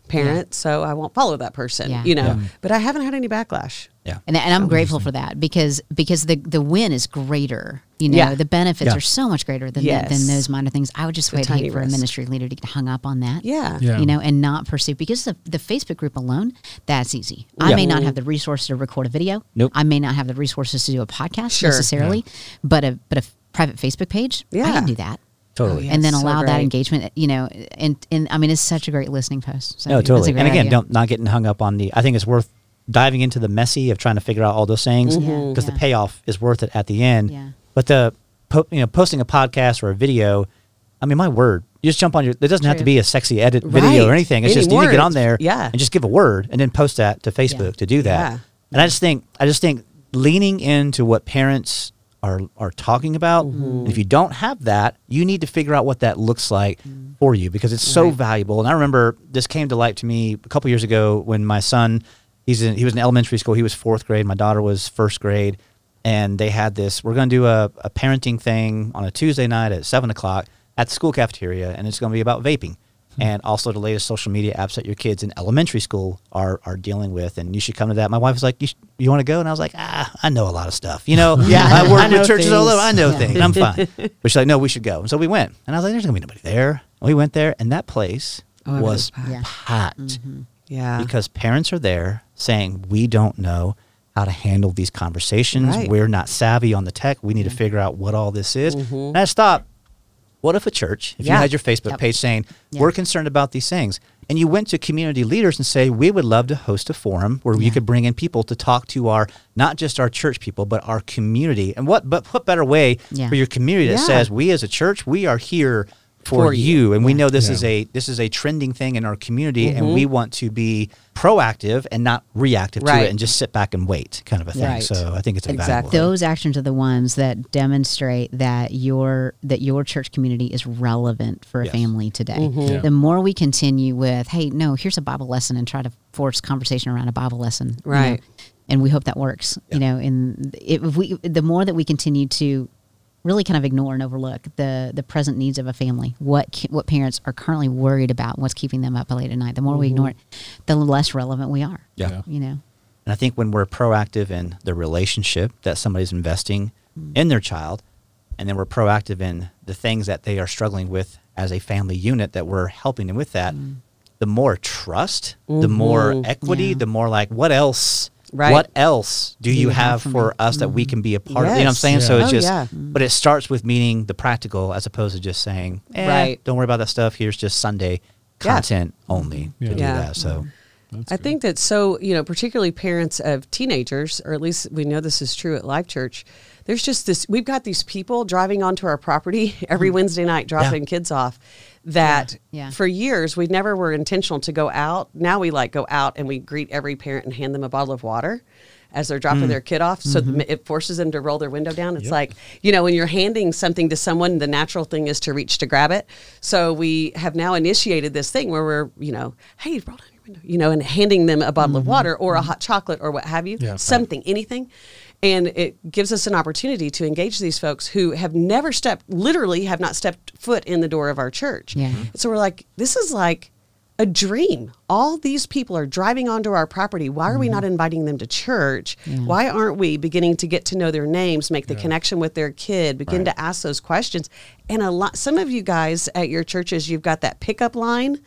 Speaker 4: parent, so I won't follow that person,
Speaker 2: Yeah.
Speaker 4: you know.
Speaker 1: Yeah.
Speaker 4: But I haven't had any backlash.
Speaker 1: Yeah.
Speaker 2: And, and I'm grateful for that because because the the win is greater. You know,
Speaker 4: Yeah.
Speaker 2: the benefits
Speaker 1: Yeah.
Speaker 2: are so much greater than
Speaker 4: Yes.
Speaker 2: that, than those minor things. I would just
Speaker 4: The
Speaker 2: wait
Speaker 4: tiny
Speaker 2: hate for
Speaker 4: risk.
Speaker 2: a ministry leader to get hung up on that.
Speaker 4: Yeah.
Speaker 3: Yeah.
Speaker 2: You know, and not pursue because the the Facebook group alone, that's easy. I
Speaker 1: Yeah.
Speaker 2: may not have the resources to record a video.
Speaker 1: Nope.
Speaker 2: I may not have the resources to do a podcast
Speaker 4: Sure.
Speaker 2: necessarily, but a but a private Facebook page, I
Speaker 4: Yeah.
Speaker 2: can do that.
Speaker 1: Totally.
Speaker 4: Oh, yeah.
Speaker 2: And then
Speaker 4: so
Speaker 2: allow that
Speaker 4: great.
Speaker 2: engagement, you know, and and I mean, it's such a great listening post. So
Speaker 1: No,
Speaker 2: that's a
Speaker 1: totally.
Speaker 2: great
Speaker 1: And again,
Speaker 2: idea.
Speaker 1: don't not getting hung up on the. I think it's worth diving into the messy of trying to figure out all those things because
Speaker 2: Mhm.
Speaker 1: the
Speaker 2: Yeah.
Speaker 1: payoff is worth it at the end.
Speaker 2: Yeah.
Speaker 1: But the po- you know posting a podcast or a video, I mean, my word, you just jump on your. It doesn't have to
Speaker 2: True.
Speaker 1: be a sexy edit video or
Speaker 4: Right.
Speaker 1: anything. It's just you need to get
Speaker 4: Anymore,
Speaker 1: on there,
Speaker 4: yeah.
Speaker 1: and just give a word and then post that to Facebook
Speaker 2: Yeah.
Speaker 1: to do that.
Speaker 4: Yeah.
Speaker 1: And I just think I just think leaning into what parents are are talking about.
Speaker 4: Mm-hmm.
Speaker 1: If you don't have that, you need to figure out what that looks like for you because it's so
Speaker 4: Right.
Speaker 1: valuable. And I remember this came to light to me a couple years ago when my son, he's in, he was in elementary school. He was fourth grade. My daughter was first grade, and they had this. We're going to do a, a parenting thing on a Tuesday night at seven o'clock at the school cafeteria, and it's going to be about vaping. And also the latest social media apps that your kids in elementary school are are dealing with, and you should come to that. My wife was like, "You, sh- you want to go?" And I was like, "Ah, I know a lot of stuff, you know.
Speaker 4: Yeah,
Speaker 1: I work
Speaker 4: I know
Speaker 1: with churches all over. I
Speaker 4: things."
Speaker 1: know
Speaker 2: Yeah.
Speaker 1: things. I'm fine." But she's like, "No, we should go." And so we went, and I was like, "There's gonna be nobody there." And we went there, and that place
Speaker 4: Oh, I bet
Speaker 1: was
Speaker 4: it's packed.
Speaker 2: Yeah.
Speaker 1: packed
Speaker 4: Yeah.
Speaker 1: because parents are there saying, "We don't know how to handle these conversations.
Speaker 4: Right.
Speaker 1: We're not savvy on the tech. We need to figure out what all this is." And I stopped. What if a church, if you
Speaker 4: Yeah.
Speaker 1: had your Facebook
Speaker 2: Yep.
Speaker 1: page saying,
Speaker 2: Yeah.
Speaker 1: "We're concerned about these things," and you went to community leaders and say, "We would love to host a forum where you
Speaker 2: Yeah.
Speaker 1: could bring in people to talk to our, not just our church people, but our community." And what, but what better way
Speaker 2: Yeah.
Speaker 1: for your community that
Speaker 4: Yeah.
Speaker 1: says, "We as a church, we are here for,
Speaker 4: For
Speaker 1: you.
Speaker 4: you.
Speaker 1: and we know this
Speaker 3: Yeah.
Speaker 1: is a this is a trending thing in our community, and
Speaker 4: Mhm.
Speaker 1: we want to be proactive and not reactive to
Speaker 4: Right.
Speaker 1: it and just sit back and wait," kind of a thing.
Speaker 4: Right.
Speaker 1: So I think it's a
Speaker 4: Exactly.
Speaker 1: valuable thing.
Speaker 2: Those actions are the ones that demonstrate that your that your church community is relevant for a
Speaker 1: Yes.
Speaker 2: family today.
Speaker 4: Mm-hmm.
Speaker 3: Yeah.
Speaker 2: The more we continue with, hey, no, here's a Bible lesson, and try to force conversation around a Bible lesson, you know,
Speaker 4: Right.
Speaker 2: and we hope that works. You know, and if we, the more that we continue to really kind of ignore and overlook the the present needs of a family, what ki- what parents are currently worried about, what's keeping them up late at night, the more we ignore it, the less relevant we are.
Speaker 1: Yeah.
Speaker 3: Yeah.
Speaker 2: You know.
Speaker 1: And I think when we're proactive in the relationship that somebody's investing
Speaker 2: Mm.
Speaker 1: in their child, and then we're proactive in the things that they are struggling with as a family unit, that we're helping them with that,
Speaker 2: Mm.
Speaker 1: the more trust, the more
Speaker 4: Mhm.
Speaker 1: equity,
Speaker 2: Yeah.
Speaker 1: the more like, what else?
Speaker 4: Right.
Speaker 1: What else do you,
Speaker 2: you have
Speaker 1: have
Speaker 2: for
Speaker 1: for
Speaker 2: me?
Speaker 1: us that we can be a part of? You know what I'm
Speaker 4: Yes.
Speaker 1: saying? So
Speaker 3: Yeah.
Speaker 1: it's
Speaker 4: Oh,
Speaker 1: just,
Speaker 4: yeah.
Speaker 1: but it starts with meaning the practical as opposed to just saying, eh,
Speaker 4: Right.
Speaker 1: don't worry about that stuff. Here's just Sunday
Speaker 4: Yeah.
Speaker 1: content only
Speaker 3: Yeah.
Speaker 1: to do
Speaker 4: Yeah.
Speaker 1: that. So
Speaker 3: That's
Speaker 4: I
Speaker 3: good.
Speaker 4: think that so, you know, particularly parents of teenagers, or at least we know this is true at Life Church, there's just this, we've got these people driving onto our property every Wednesday night, dropping kids off that
Speaker 2: Yeah. Yeah.
Speaker 4: for years we never were intentional to go out. Now we like go out and we greet every parent and hand them a bottle of water as they're dropping their kid off. So th- it forces them to roll their window down. It's
Speaker 3: Yep.
Speaker 4: like, you know, when you're handing something to someone, the natural thing is to reach to grab it. So we have now initiated this thing where we're, you know, hey, roll down your window, you know, and handing them a bottle of water or a hot chocolate or what have you,
Speaker 3: Yeah, fine.
Speaker 4: something, anything. And it gives us an opportunity to engage these folks who have never stepped, literally have not stepped foot in the door of our church.
Speaker 2: Yeah.
Speaker 4: So we're like, this is like a dream. All these people are driving onto our property. Why are we not inviting them to church?
Speaker 2: Yeah.
Speaker 4: Why aren't we beginning to get to know their names, make the
Speaker 3: Yeah.
Speaker 4: connection with their kid, begin
Speaker 1: Right.
Speaker 4: to ask those questions? And a lot, some of you guys at your churches, you've got that pickup line.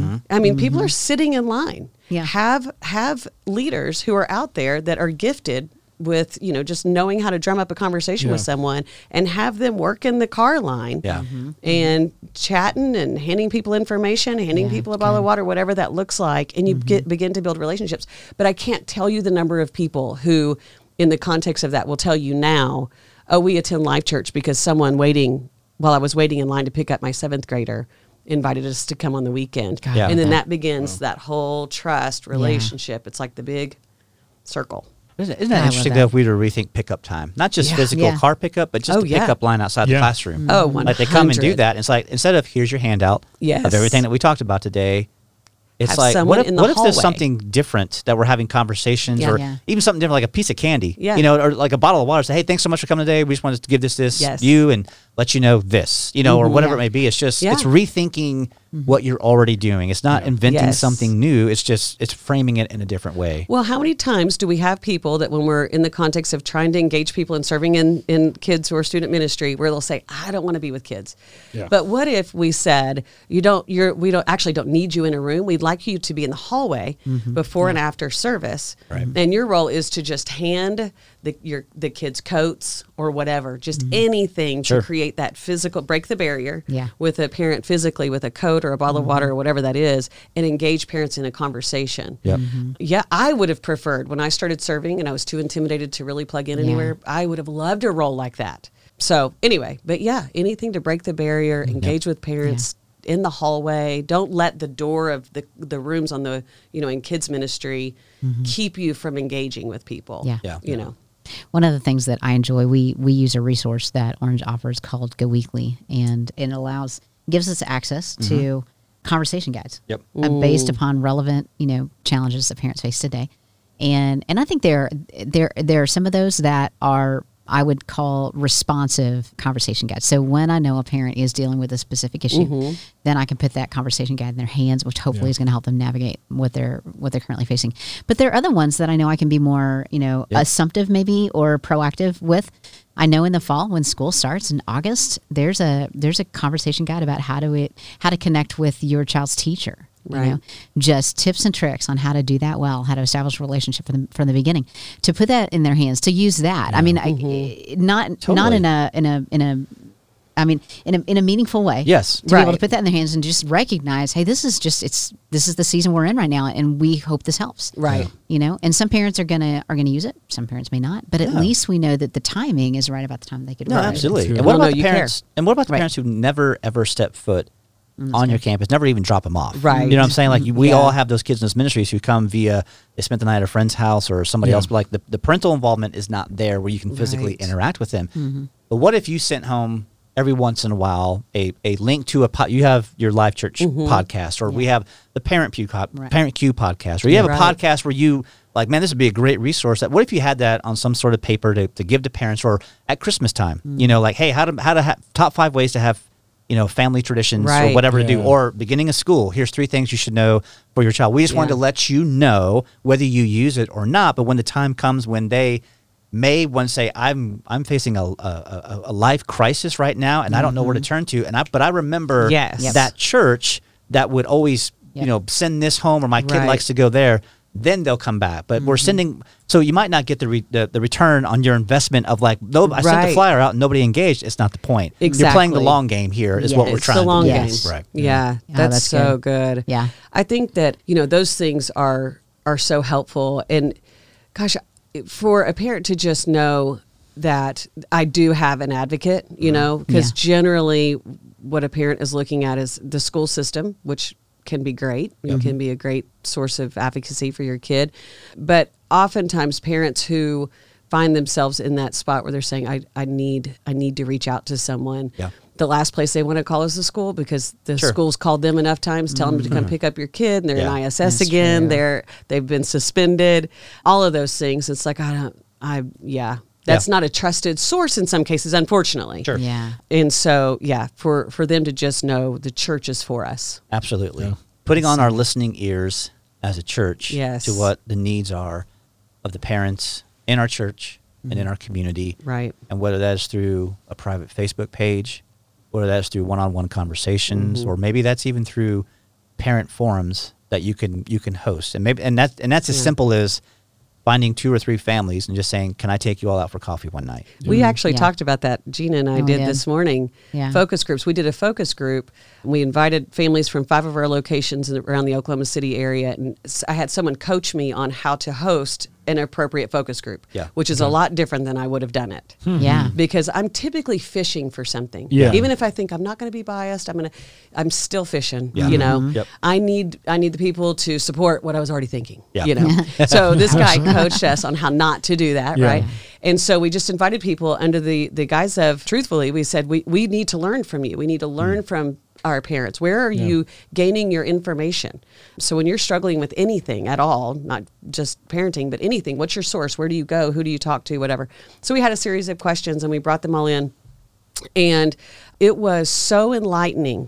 Speaker 4: I mean, people are sitting in line.
Speaker 2: Yeah.
Speaker 4: Have have leaders who are out there that are gifted with, you know, just knowing how to drum up a conversation with
Speaker 3: Yeah.
Speaker 4: someone and have them work in the car line
Speaker 1: Yeah.
Speaker 4: and chatting and handing people information, handing
Speaker 2: Yeah,
Speaker 4: people a bottle of
Speaker 2: good.
Speaker 4: water, whatever that looks like. And you get, begin to build relationships. But I can't tell you the number of people who, in the context of that, will tell you now, oh, we attend Life Church because someone waiting, while I was waiting in line to pick up my seventh grader, invited us to come on the weekend.
Speaker 2: God,
Speaker 1: Yeah.
Speaker 4: And then
Speaker 2: that-
Speaker 4: that begins that whole trust relationship. It's like the big circle.
Speaker 1: Isn't, isn't
Speaker 2: I
Speaker 1: that
Speaker 2: love
Speaker 1: interesting
Speaker 2: that.
Speaker 1: though if we were to rethink pickup time? Not just
Speaker 4: Yeah.
Speaker 1: physical
Speaker 2: Yeah.
Speaker 1: car pickup, but just
Speaker 4: Oh,
Speaker 1: the
Speaker 4: yeah.
Speaker 1: pickup line outside
Speaker 3: Yeah.
Speaker 1: the classroom.
Speaker 4: Oh,
Speaker 1: Like they come and do
Speaker 4: one hundred.
Speaker 1: that. And it's like, instead of here's your handout
Speaker 4: Yes.
Speaker 1: of everything that we talked about today, it's
Speaker 4: Have
Speaker 1: like,
Speaker 4: someone
Speaker 1: what if,
Speaker 4: in the
Speaker 1: what if there's
Speaker 4: hallway.
Speaker 1: something different that we're having conversations
Speaker 4: Yeah.
Speaker 1: or
Speaker 2: Yeah.
Speaker 1: even something different like a piece of candy,
Speaker 4: Yeah.
Speaker 1: you know, or like a bottle of water. Say, hey, thanks so much for coming today. We just wanted to give this, this,
Speaker 4: Yes.
Speaker 1: you and let you know this, you know, or
Speaker 4: Mhm.
Speaker 1: whatever
Speaker 2: Yeah.
Speaker 1: it may be. It's just,
Speaker 4: Yeah.
Speaker 1: it's rethinking what you're already doing. It's not inventing
Speaker 4: Yes.
Speaker 1: something new. It's just, it's framing it in a different way.
Speaker 4: Well, how many times do we have people that when we're in the context of trying to engage people and serving in, in kids or student ministry where they'll say, I don't want to be with kids.
Speaker 3: Yeah.
Speaker 4: But what if we said, you don't, you're, we don't actually don't need you in a room. We'd like you to be in the hallway before and after service.
Speaker 1: Right.
Speaker 4: And your role is to just hand the, your, the kids coats or whatever, just anything
Speaker 1: Sure.
Speaker 4: to create that physical, break the barrier
Speaker 2: Yeah.
Speaker 4: with a parent physically with a coat or a bottle of water or whatever that is, and engage parents in a conversation.
Speaker 1: Yep.
Speaker 4: Yeah, I would have preferred when I started serving and I was too intimidated to really plug in anywhere. I would have loved a role like that. So anyway, but yeah, anything to break the barrier, engage with parents in the hallway. Don't let the door of the the rooms on the, you know, in kids ministry keep you from engaging with people.
Speaker 2: Yeah.
Speaker 1: Yeah.
Speaker 4: You know.
Speaker 2: One of the things that I enjoy, we we use a resource that Orange offers called Go Weekly, and it allows gives us access to conversation guides.
Speaker 1: Yep.
Speaker 2: Uh, based upon relevant, you know, challenges that parents face today, and and I think there there there are some of those that are, I would call, responsive conversation guides. So when I know a parent is dealing with a specific issue, then I can put that conversation guide in their hands, which hopefully
Speaker 3: Yeah.
Speaker 2: is going to help them navigate what they're what they're currently facing. But there are other ones that I know I can be more, you know,
Speaker 1: Yeah.
Speaker 2: assumptive maybe or proactive with. I know in the fall when school starts in August, there's a there's a conversation guide about how to it how to connect with your child's teacher. You
Speaker 4: Right.
Speaker 2: know, just tips and tricks on how to do that well, how to establish a relationship from the, from the beginning. To put that in their hands, to use that. I mean, I, not not
Speaker 1: Totally.
Speaker 2: in a in a in a. I mean, in a in a meaningful way.
Speaker 1: Yes.
Speaker 2: To be able to
Speaker 4: Right.
Speaker 2: put that in their hands and just recognize, hey, this is just it's this is the season we're in right now, and we hope this helps.
Speaker 4: Right.
Speaker 2: You know, and some parents are gonna are gonna use it. Some parents may not, but at
Speaker 1: Yeah.
Speaker 2: least we know that the timing is right about the time they could.
Speaker 1: No,
Speaker 2: read it.
Speaker 1: absolutely.
Speaker 3: good.
Speaker 1: And what
Speaker 4: Well,
Speaker 1: about
Speaker 4: no,
Speaker 1: the
Speaker 4: you
Speaker 1: parents? And what about the
Speaker 2: Right.
Speaker 1: parents who never ever step foot on your campus, never even drop them off?
Speaker 4: Right.
Speaker 1: You know what I'm saying? Like you, we
Speaker 4: Yeah.
Speaker 1: all have those kids in those ministries who come via they spent the night at a friend's house or somebody
Speaker 3: Yeah.
Speaker 1: else, but like the, the parental involvement is not there where you can physically
Speaker 4: Right.
Speaker 1: interact with them. But what if you sent home every once in a while a, a link to a po- you have your Life Church podcast, or we have the Parent Q co-
Speaker 2: Right.
Speaker 1: Parent Q podcast, or you have a
Speaker 4: Right.
Speaker 1: podcast where you like, man, this would be a great resource. That what if you had that on some sort of paper to, to give to parents, or at Christmas time, you know, like, hey, how to how to ha- top five ways to have, you know, family traditions or
Speaker 4: Right.
Speaker 1: whatever to do,
Speaker 3: Yeah.
Speaker 1: or beginning of school. Here's three things you should know for your child. We just wanted
Speaker 4: Yeah.
Speaker 1: to let you know whether you use it or not. But when the time comes when they may want to say, I'm I'm facing a a, a, a life crisis right now, and I don't know where to turn to. And I but I remember
Speaker 4: Yes. Yes.
Speaker 1: that church that would always
Speaker 2: Yep.
Speaker 1: you know send this home, or my kid
Speaker 4: Right.
Speaker 1: likes to go there. Then they'll come back. But we're sending, so you might not get the, re, the the return on your investment of like, no, I sent the
Speaker 4: Right.
Speaker 1: flyer out and nobody engaged. It's not the point. You're playing the
Speaker 4: Exactly.
Speaker 1: long game here is
Speaker 2: Yeah.
Speaker 1: what we're
Speaker 4: It's
Speaker 1: trying
Speaker 4: the long
Speaker 1: to do.
Speaker 4: game.
Speaker 2: Yes.
Speaker 1: Right.
Speaker 4: Yeah,
Speaker 2: Yeah,
Speaker 4: that's,
Speaker 2: that's
Speaker 4: so good.
Speaker 2: Yeah.
Speaker 4: I think that, you know, those things are are so helpful. And gosh, for a parent to just know that I do have an advocate, you know, because
Speaker 2: Yeah.
Speaker 4: generally what a parent is looking at is the school system, which can be great. It can be a great source of advocacy for your kid. But oftentimes parents who find themselves in that spot where they're saying, I, I need I need to reach out to someone.
Speaker 1: Yeah.
Speaker 4: The last place they want to call is the school, because the
Speaker 1: Sure.
Speaker 4: school's called them enough times, telling them to come pick up your kid, and they're
Speaker 1: Yeah.
Speaker 4: in I S S
Speaker 2: That's
Speaker 4: again.
Speaker 2: true.
Speaker 4: They're they've been suspended. All of those things. It's like I don't. I yeah. That's
Speaker 1: Yeah.
Speaker 4: not a trusted source in some cases, unfortunately.
Speaker 1: Sure.
Speaker 2: Yeah.
Speaker 4: And so yeah, for for them to just know the church is for us.
Speaker 1: Absolutely. Putting on our listening ears as a church
Speaker 4: Yes.
Speaker 1: to what the needs are of the parents in our church and in our community.
Speaker 4: Right.
Speaker 1: And whether that is through a private Facebook page, whether that's through one-on-one conversations, or maybe that's even through parent forums that you can you can host. And maybe and that and that's as
Speaker 4: Yeah.
Speaker 1: simple as finding two or three families and just saying, "Can I take you all out for coffee one night?"
Speaker 4: We actually
Speaker 2: Yeah.
Speaker 4: talked about that. Gina and I
Speaker 2: Oh,
Speaker 4: did
Speaker 2: yeah.
Speaker 4: this morning.
Speaker 2: Yeah.
Speaker 4: Focus groups. We did a focus group. We invited families from five of our locations around the Oklahoma City area, and s- I had someone coach me on how to host an appropriate focus group.
Speaker 1: Yeah.
Speaker 4: which is a lot different than I would have done it.
Speaker 2: Yeah.
Speaker 4: Because I'm typically fishing for something.
Speaker 3: Yeah.
Speaker 4: Even if I think I'm not going to be biased, I'm going to. I'm still fishing.
Speaker 1: Yeah.
Speaker 4: You know.
Speaker 1: Mhm. Yep.
Speaker 4: I need. I need the people to support what I was already thinking.
Speaker 1: Yeah.
Speaker 4: You know. So this guy coached us on how not to do that.
Speaker 3: Yeah.
Speaker 4: Right. And so we just invited people under the the guise of, truthfully, we said we we need to learn from you. We need to learn from our parents. Where are you gaining your information? So when you're struggling with anything at all, not just parenting, but anything, what's your source? Where do you go? Who do you talk to? Whatever. So we had a series of questions and we brought them all in. And it was so enlightening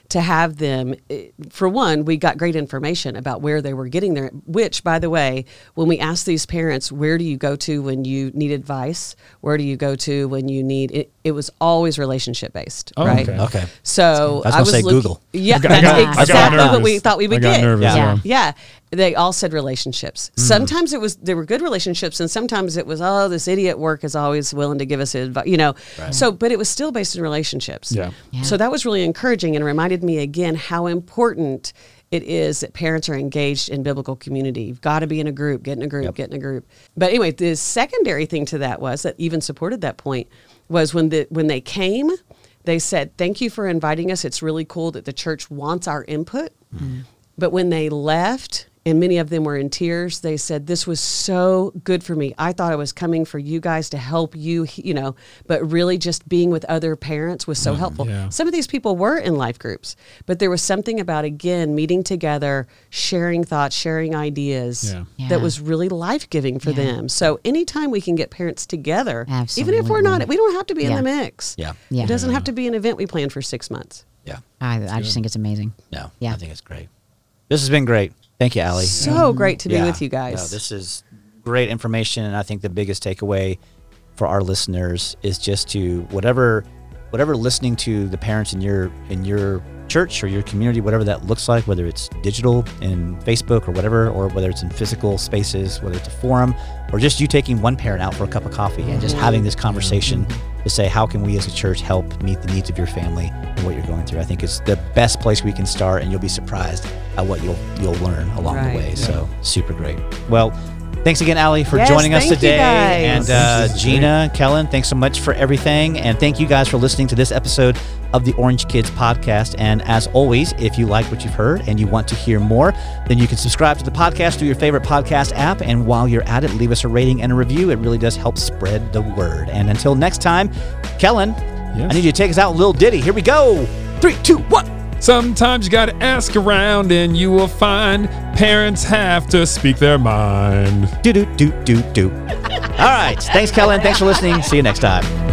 Speaker 4: to have them, eh, for one, we got great information about where they were getting there, which, by the way, when we asked these parents, where do you go to when you need advice? Where do you go to when you need, it, it was always relationship based,
Speaker 3: Oh,
Speaker 4: right?
Speaker 3: okay.
Speaker 1: Okay.
Speaker 4: So
Speaker 1: I was
Speaker 4: I
Speaker 1: gonna
Speaker 4: was
Speaker 1: say
Speaker 4: looking-
Speaker 1: Google.
Speaker 4: Yeah,
Speaker 3: I got- I
Speaker 4: that's
Speaker 3: got- I got
Speaker 4: exactly what
Speaker 3: nervous.
Speaker 4: we thought we would
Speaker 3: I got
Speaker 4: get.
Speaker 3: nervous,
Speaker 2: Yeah.
Speaker 3: yeah.
Speaker 4: Yeah. They all said relationships.
Speaker 3: Mm.
Speaker 4: Sometimes it was they were good relationships, and sometimes it was, oh, this idiot at work is always willing to give us advice, you know. So, but it was still based in relationships.
Speaker 3: Yeah.
Speaker 2: Yeah.
Speaker 4: So that was really encouraging and reminded me again how important it is that parents are engaged in biblical community. You've got to be in a group, get in a group,
Speaker 1: Yep.
Speaker 4: get in a group. But anyway, the secondary thing to that was that even supported that point was when the when they came, they said, "Thank you for inviting us. It's really cool that the church wants our input."
Speaker 2: Mm-hmm.
Speaker 4: But when they left, and many of them were in tears, they said, "This was so good for me. I thought I was coming for you guys to help you, you know, but really just being with other parents was so helpful."
Speaker 3: yeah.
Speaker 4: Some of these people were in life groups, but there was something about, again, meeting together, sharing thoughts, sharing ideas
Speaker 3: Yeah.
Speaker 2: Yeah.
Speaker 4: that was really life-giving for
Speaker 2: Yeah.
Speaker 4: them. So anytime we can get parents together, even if
Speaker 2: Absolutely.
Speaker 4: we're not, we don't have to be
Speaker 2: Yeah.
Speaker 4: in the mix.
Speaker 1: Yeah.
Speaker 2: Yeah.
Speaker 4: It doesn't have to be an event we plan for six months.
Speaker 1: Yeah.
Speaker 2: I, I just think it's amazing.
Speaker 1: No.
Speaker 2: Yeah.
Speaker 1: I think it's great. This has been great. Thank you, Allie.
Speaker 4: So great to be
Speaker 1: Yeah.
Speaker 4: with you guys.
Speaker 1: No, this is great information, and I think the biggest takeaway for our listeners is just to whatever, whatever listening to the parents in your in your church or your community, whatever that looks like, whether it's digital in Facebook or whatever, or whether it's in physical spaces, whether it's a forum, or just you taking one parent out for a cup of coffee and just having this conversation to say, how can we as a church help meet the needs of your family and what you're going through? I think it's the best place we can start, and you'll be surprised at what you'll you'll learn along
Speaker 4: Right.
Speaker 1: the way. So super great. Well, thanks again, Allie, for
Speaker 4: Yes,
Speaker 1: joining us
Speaker 4: thank you,
Speaker 1: today.
Speaker 4: guys.
Speaker 1: And uh,
Speaker 3: This is
Speaker 1: Gina, Kellen, thanks so much for everything. And thank you guys for listening to this episode of the Orange Kids podcast. And as always, if you like what you've heard and you want to hear more, then you can subscribe to the podcast through your favorite podcast app. And while you're at it, leave us a rating and a review. It really does help spread the word. And until next time, Kellen,
Speaker 3: Yes.
Speaker 1: I need you to take us out with a little ditty. Here we go. Three, two, one.
Speaker 3: Sometimes you gotta ask around and you will find parents have to speak their mind.
Speaker 1: Do, do, do, do, do. All right. Thanks, Kellen. Thanks for listening. See you next time.